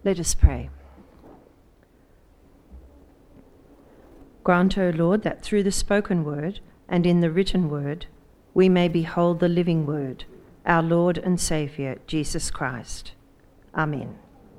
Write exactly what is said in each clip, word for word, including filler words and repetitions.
Let us pray. Grant, O Lord, that through the spoken word and in the written word, we may behold the living word, our Lord and Saviour, Jesus Christ. Amen.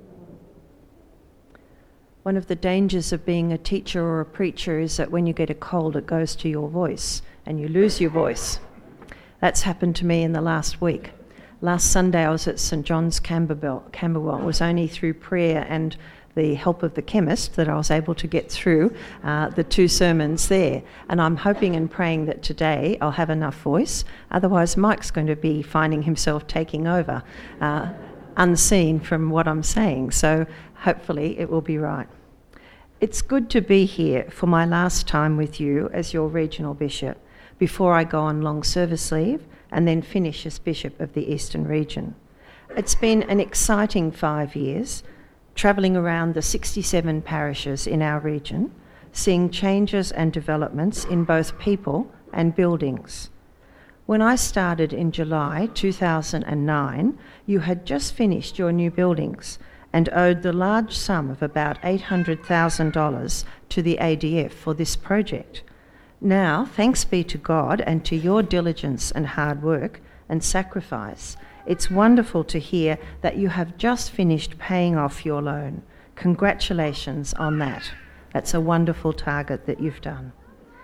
One of the dangers of being a teacher or a preacher is that when you get a cold, it goes to your voice and you lose your voice. That's happened to me in the last week. Last Sunday I was at St John's, Camberwell. Camberwell. It was only through prayer and the help of the chemist that I was able to get through uh, the two sermons there. And I'm hoping and praying that today I'll have enough voice. Otherwise, Mike's going to be finding himself taking over, uh, unseen from what I'm saying. So hopefully it will be right. It's good to be here for my last time with you as your regional bishop before I go on long service leave and then finish as bishop of the Eastern region. It's been an exciting five years, travelling around the sixty-seven parishes in our region, seeing changes and developments in both people and buildings. When I started in July two thousand nine, you had just finished your new buildings and owed the large sum of about eight hundred thousand dollars to the A D F for this project. Now, thanks be to God and to your diligence and hard work and sacrifice, it's wonderful to hear that you have just finished paying off your loan. Congratulations on that. That's a wonderful target that you've done.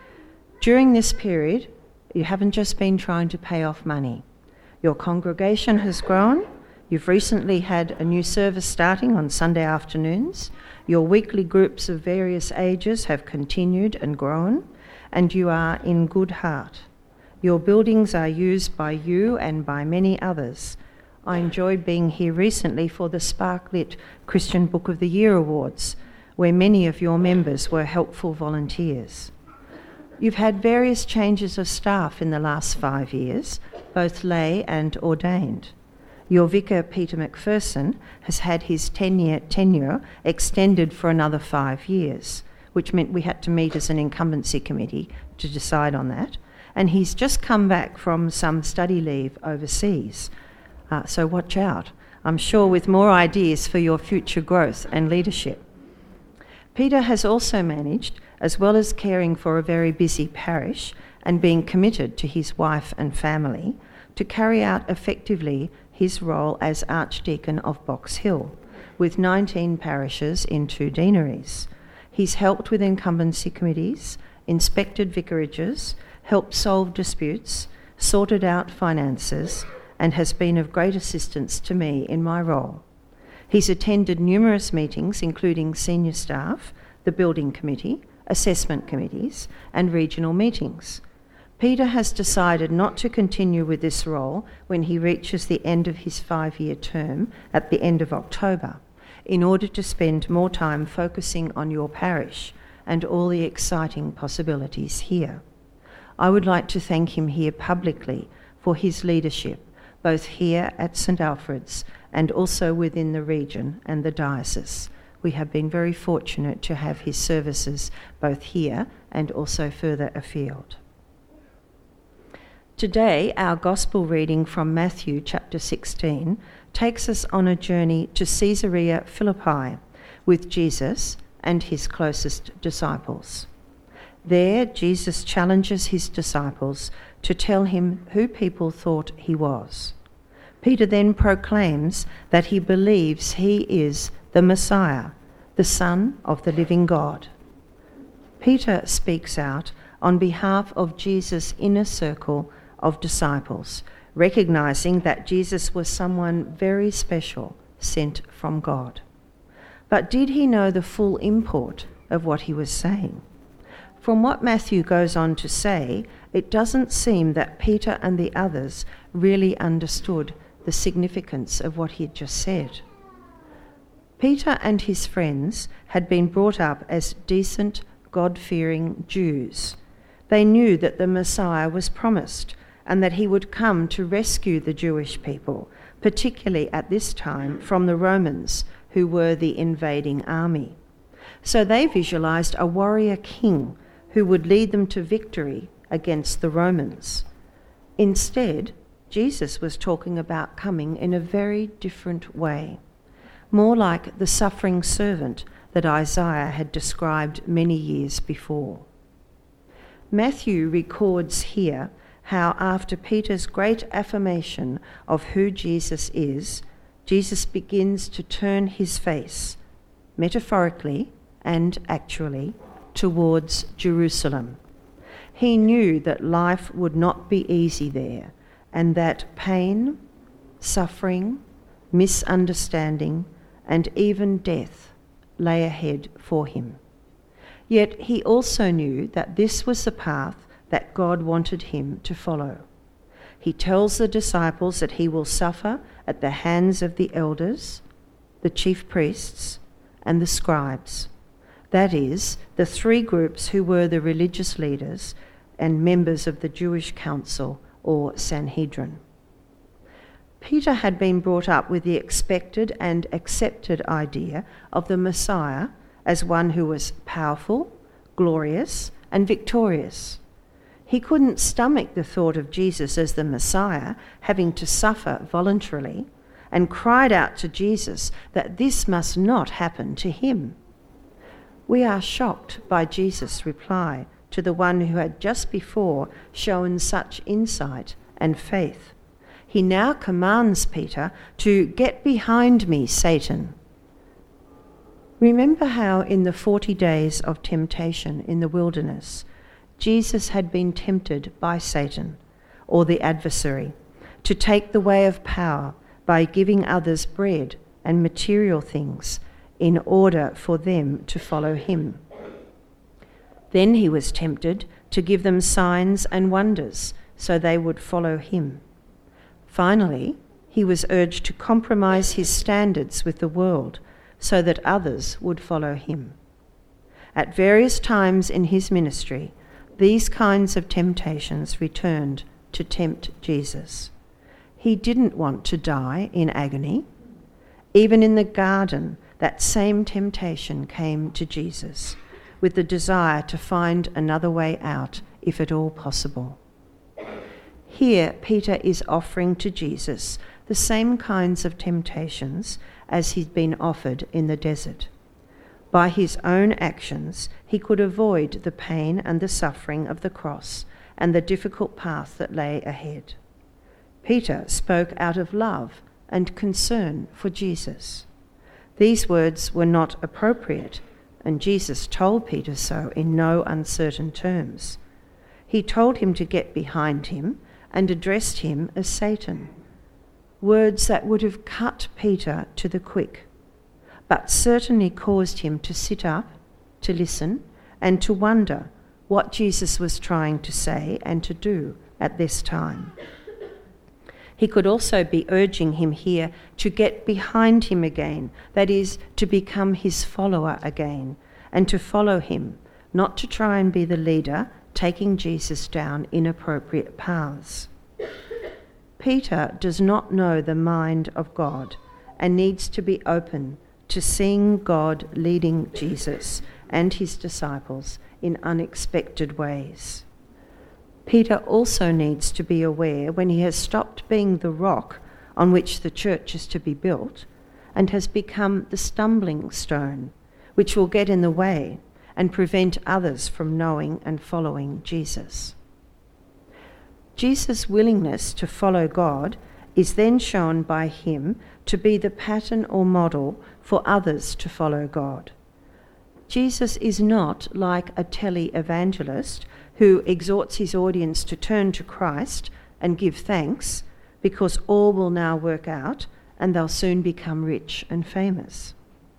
During this period, you haven't just been trying to pay off money. Your congregation has grown. You've recently had a new service starting on Sunday afternoons. Your weekly groups of various ages have continued and grown, and you are in good heart. Your buildings are used by you and by many others. I enjoyed being here recently for the Sparklit Christian Book of the Year Awards, where many of your members were helpful volunteers. You've had various changes of staff in the last five years, both lay and ordained. Your vicar, Peter McPherson, has had his ten-year tenure extended for another five years, which meant we had to meet as an incumbency committee to decide on that. And he's just come back from some study leave overseas. Uh, so watch out. I'm sure with more ideas for your future growth and leadership. Peter has also managed, as well as caring for a very busy parish and being committed to his wife and family, to carry out effectively his role as Archdeacon of Box Hill, with nineteen parishes in two deaneries. He's helped with incumbency committees, inspected vicarages, helped solve disputes, sorted out finances, and has been of great assistance to me in my role. He's attended numerous meetings, including senior staff, the building committee, assessment committees, and regional meetings. Peter has decided not to continue with this role when he reaches the end of his five-year term at the end of October, in order to spend more time focusing on your parish and all the exciting possibilities here. I would like to thank him here publicly for his leadership, both here at St Alfred's and also within the region and the diocese. We have been very fortunate to have his services both here and also further afield. Today, our Gospel reading from Matthew chapter sixteen takes us on a journey to Caesarea Philippi with Jesus and his closest disciples. There, Jesus challenges his disciples to tell him who people thought he was. Peter then proclaims that he believes he is the Messiah, the Son of the living God. Peter speaks out on behalf of Jesus' inner circle of disciples, recognizing that Jesus was someone very special, sent from God. But did he know the full import of what he was saying? From what Matthew goes on to say, it doesn't seem that Peter and the others really understood the significance of what he had just said. Peter and his friends had been brought up as decent, God-fearing Jews. They knew that the Messiah was promised and that he would come to rescue the Jewish people, particularly at this time from the Romans, who were the invading army. So they visualized a warrior king who would lead them to victory against the Romans. Instead, Jesus was talking about coming in a very different way. more like the suffering servant that Isaiah had described many years before. Matthew records here how after Peter's great affirmation of who Jesus is, Jesus begins to turn his face, metaphorically and actually, towards Jerusalem. He knew that life would not be easy there, and that pain, suffering, misunderstanding, and even death lay ahead for him. Yet he also knew that this was the path that God wanted him to follow. He tells the disciples that he will suffer at the hands of the elders, the chief priests, and the scribes. That is, the three groups who were the religious leaders and members of the Jewish council or Sanhedrin. Peter had been brought up with the expected and accepted idea of the Messiah as one who was powerful, glorious, and victorious. He couldn't stomach the thought of Jesus as the Messiah having to suffer voluntarily, and cried out to Jesus that this must not happen to him. We are shocked by Jesus' reply to the one who had just before shown such insight and faith. He now commands Peter to "Get behind me, Satan." Remember how in the forty days of temptation in the wilderness, Jesus had been tempted by Satan, or the adversary, to take the way of power by giving others bread and material things in order for them to follow him. Then he was tempted to give them signs and wonders so they would follow him. Finally, he was urged to compromise his standards with the world so that others would follow him. At various times in his ministry, these kinds of temptations returned to tempt Jesus. He didn't want to die in agony. Even in the garden, that same temptation came to Jesus, with the desire to find another way out, if at all possible. Here, Peter is offering to Jesus the same kinds of temptations as he'd been offered in the desert. By his own actions, he could avoid the pain and the suffering of the cross and the difficult path that lay ahead. Peter spoke out of love and concern for Jesus. These words were not appropriate, and Jesus told Peter so in no uncertain terms. He told him to get behind him and addressed him as Satan, words that would have cut Peter to the quick, but certainly caused him to sit up, to listen, and to wonder what Jesus was trying to say and to do at this time. He could also be urging him here to get behind him again, that is, to become his follower again, and to follow him, not to try and be the leader, taking Jesus down inappropriate paths. Peter does not know the mind of God and needs to be open to seeing God leading Jesus and his disciples in unexpected ways. Peter also needs to be aware when he has stopped being the rock on which the church is to be built and has become the stumbling stone, which will get in the way and prevent others from knowing and following Jesus. Jesus' willingness to follow God is then shown by him to be the pattern or model for others to follow God. Jesus is not like a tele-evangelist who exhorts his audience to turn to Christ and give thanks because all will now work out and they'll soon become rich and famous.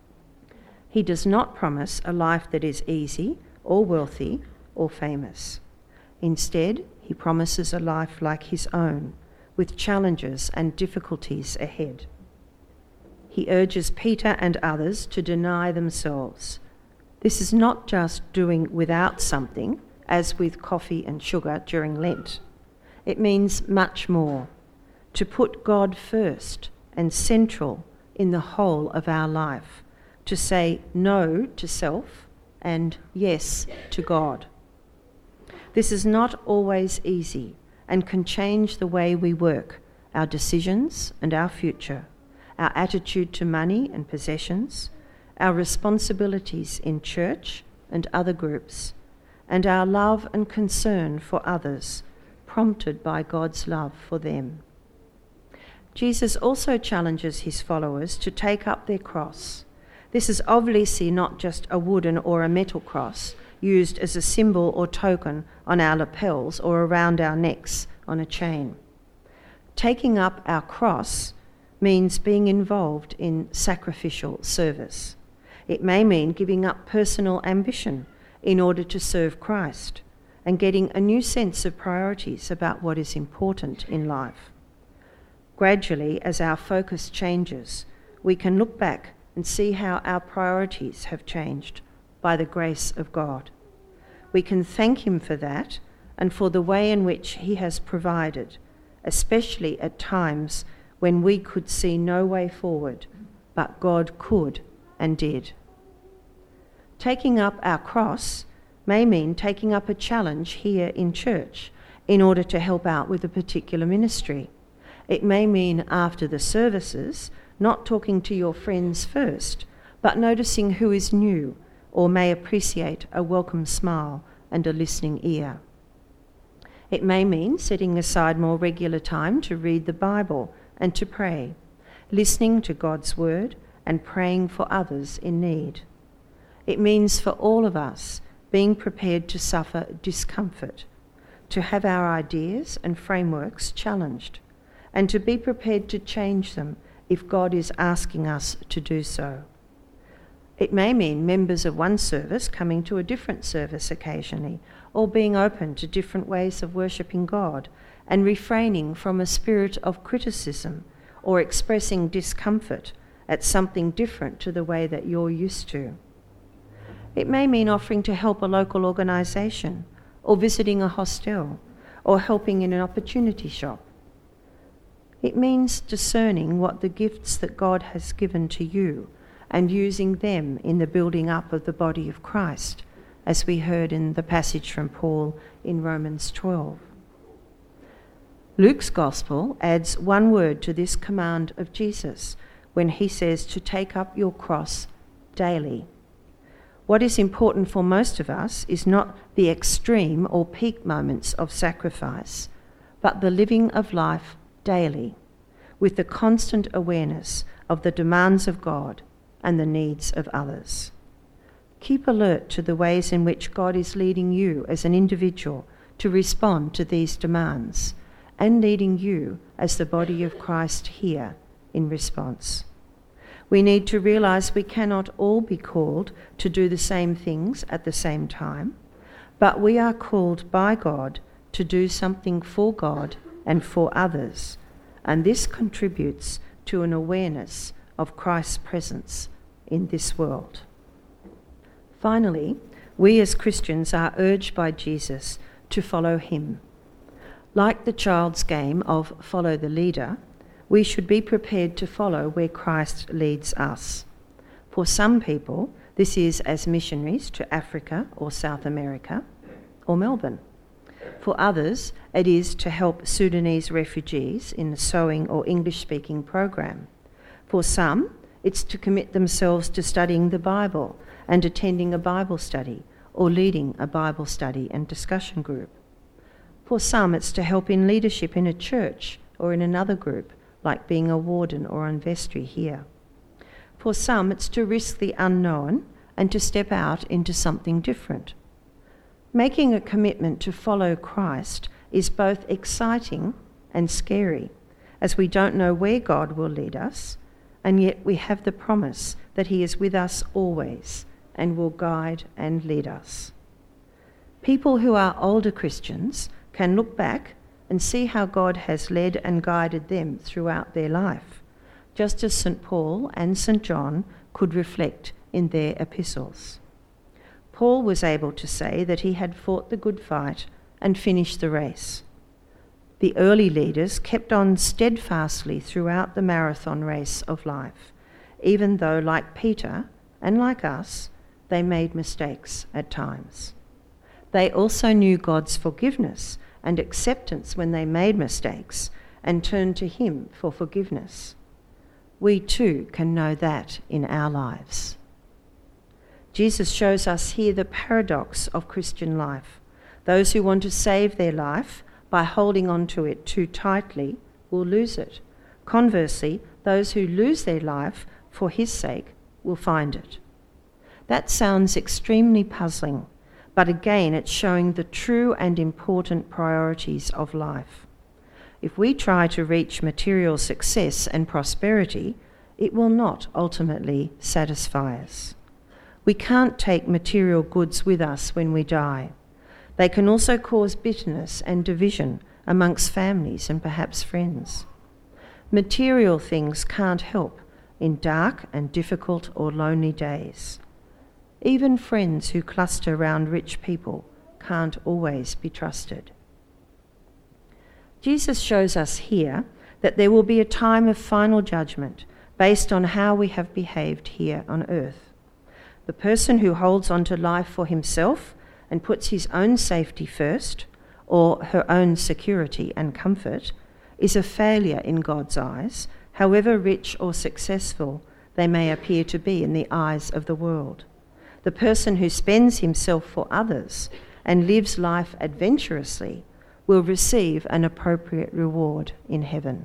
He does not promise a life that is easy or wealthy or famous. Instead, he promises a life like his own, with challenges and difficulties ahead. He urges Peter and others to deny themselves. This is not just doing without something, as with coffee and sugar during Lent. It means much more, to put God first and central in the whole of our life, to say no to self and yes to God. This is not always easy and can change the way we work, our decisions and our future, our attitude to money and possessions, our responsibilities in church and other groups, and our love and concern for others, prompted by God's love for them. Jesus also challenges his followers to take up their cross. This is obviously not just a wooden or a metal cross used as a symbol or token on our lapels or around our necks on a chain. Taking up our cross means being involved in sacrificial service. It may mean giving up personal ambition in order to serve Christ and getting a new sense of priorities about what is important in life. Gradually, as our focus changes, we can look back and see how our priorities have changed by the grace of God. We can thank him for that and for the way in which he has provided, especially at times when we could see no way forward, but God could and did. Taking up our cross may mean taking up a challenge here in church in order to help out with a particular ministry. It may mean after the services, not talking to your friends first, but noticing who is new or may appreciate a welcome smile and a listening ear. It may mean setting aside more regular time to read the Bible and to pray, listening to God's word and praying for others in need. It means for all of us being prepared to suffer discomfort, to have our ideas and frameworks challenged, and to be prepared to change them if God is asking us to do so. It may mean members of one service coming to a different service occasionally, or being open to different ways of worshipping God and refraining from a spirit of criticism or expressing discomfort at something different to the way that you're used to. It may mean offering to help a local organisation, or visiting a hostel, or helping in an opportunity shop. It means discerning what the gifts that God has given to you and using them in the building up of the body of Christ, as we heard in the passage from Paul in Romans twelve. Luke's Gospel adds one word to this command of Jesus when he says to take up your cross daily. What is important for most of us is not the extreme or peak moments of sacrifice, but the living of life daily, with the constant awareness of the demands of God and the needs of others. Keep alert to the ways in which God is leading you as an individual to respond to these demands, and leading you as the body of Christ here in response. We need to realise we cannot all be called to do the same things at the same time, but we are called by God to do something for God and for others, and this contributes to an awareness of Christ's presence in this world. Finally, we as Christians are urged by Jesus to follow him. Like the child's game of follow the leader, we should be prepared to follow where Christ leads us. For some people, this is as missionaries to Africa or South America or Melbourne. For others, it is to help Sudanese refugees in the sewing or English-speaking program. For some, it's to commit themselves to studying the Bible and attending a Bible study or leading a Bible study and discussion group. For some, it's to help in leadership in a church or in another group, like being a warden or on vestry here. For some, it's to risk the unknown and to step out into something different. Making a commitment to follow Christ is both exciting and scary, as we don't know where God will lead us, and yet we have the promise that he is with us always and will guide and lead us. People who are older Christians can look back and see how God has led and guided them throughout their life, just as Saint Paul and Saint John could reflect in their epistles. Paul was able to say that he had fought the good fight and finished the race. The early leaders kept on steadfastly throughout the marathon race of life, even though, like Peter and like us, they made mistakes at times. They also knew God's forgiveness and acceptance when they made mistakes and turned to him for forgiveness. we too can know that in our lives. Jesus shows us here the paradox of Christian life. Those who want to save their life by holding on to it too tightly will lose it. Conversely, those who lose their life for his sake will find it. That sounds extremely puzzling, but again it's showing the true and important priorities of life. If we try to reach material success and prosperity, it will not ultimately satisfy us. We can't take material goods with us when we die. They can also cause bitterness and division amongst families and perhaps friends. Material things can't help in dark and difficult or lonely days. Even friends who cluster around rich people can't always be trusted. Jesus shows us here that there will be a time of final judgment based on how we have behaved here on earth. The person who holds on to life for himself and puts his own safety first, or her own security and comfort, is a failure in God's eyes, however rich or successful they may appear to be in the eyes of the world. The person who spends himself for others and lives life adventurously will receive an appropriate reward in heaven.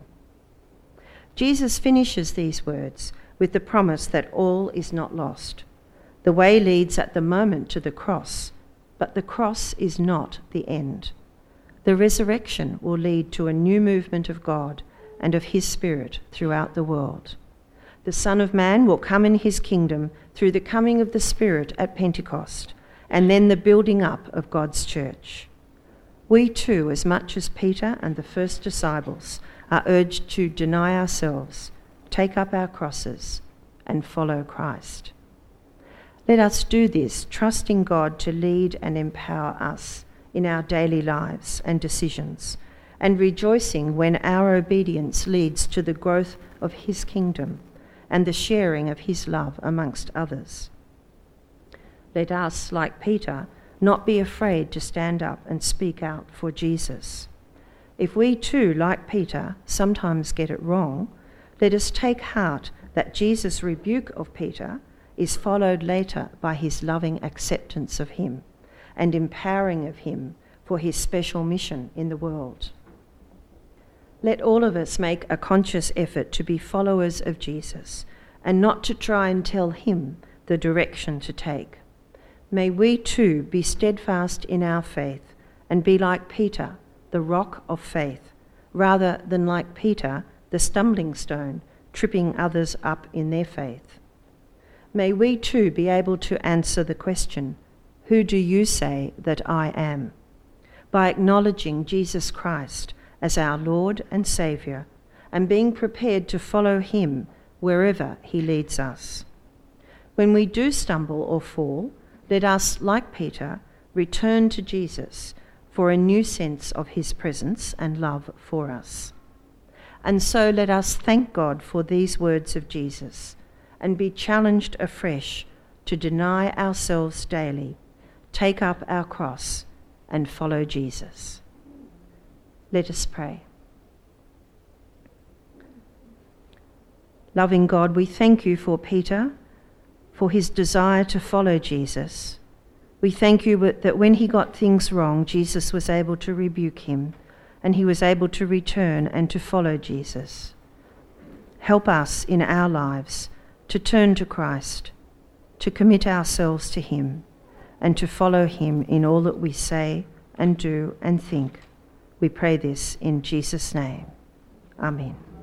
Jesus finishes these words with the promise that all is not lost. The way leads at the moment to the cross, but the cross is not the end. The resurrection will lead to a new movement of God and of his Spirit throughout the world. The Son of Man will come in his kingdom through the coming of the Spirit at Pentecost, and then the building up of God's church. We too, as much as Peter and the first disciples, are urged to deny ourselves, take up our crosses, and follow Christ. Let us do this, trusting God to lead and empower us in our daily lives and decisions, and rejoicing when our obedience leads to the growth of his kingdom and the sharing of his love amongst others. Let us, like Peter, not be afraid to stand up and speak out for Jesus. If we too, like Peter, sometimes get it wrong, let us take heart that Jesus' rebuke of Peter is followed later by his loving acceptance of him and empowering of him for his special mission in the world. Let all of us make a conscious effort to be followers of Jesus and not to try and tell him the direction to take. May we too be steadfast in our faith and be like Peter, the rock of faith, rather than like Peter, the stumbling stone, tripping others up in their faith. May we too be able to answer the question, "Who do you say that I am?" by acknowledging Jesus Christ as our Lord and Saviour and being prepared to follow him wherever he leads us. When we do stumble or fall, let us, like Peter, return to Jesus for a new sense of his presence and love for us. And so let us thank God for these words of Jesus and be challenged afresh to deny ourselves daily, take up our cross, and follow Jesus. Let us pray. Loving God, we thank you for Peter, for his desire to follow Jesus. We thank you that when he got things wrong, Jesus was able to rebuke him and he was able to return and to follow Jesus. Help us in our lives to turn to Christ, to commit ourselves to him, and to follow him in all that we say and do and think. We pray this in Jesus' name. Amen.